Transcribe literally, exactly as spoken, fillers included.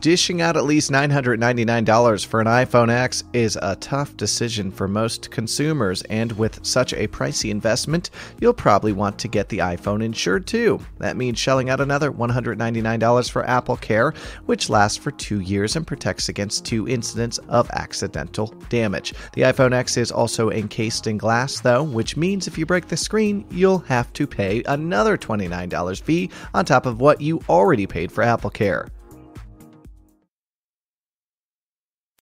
dishing out at least nine hundred ninety-nine dollars for an iPhone X is a tough decision for most consumers, and with such a pricey investment, you'll probably want to get the iPhone insured too. That means shelling out another one hundred ninety-nine dollars for Apple Care, which lasts for two years and protects against two incidents of accidental damage. The iPhone X is also encased in glass though, which means if you break the screen, you'll have to pay another twenty-nine dollars fee on top of what you already paid for Apple Care.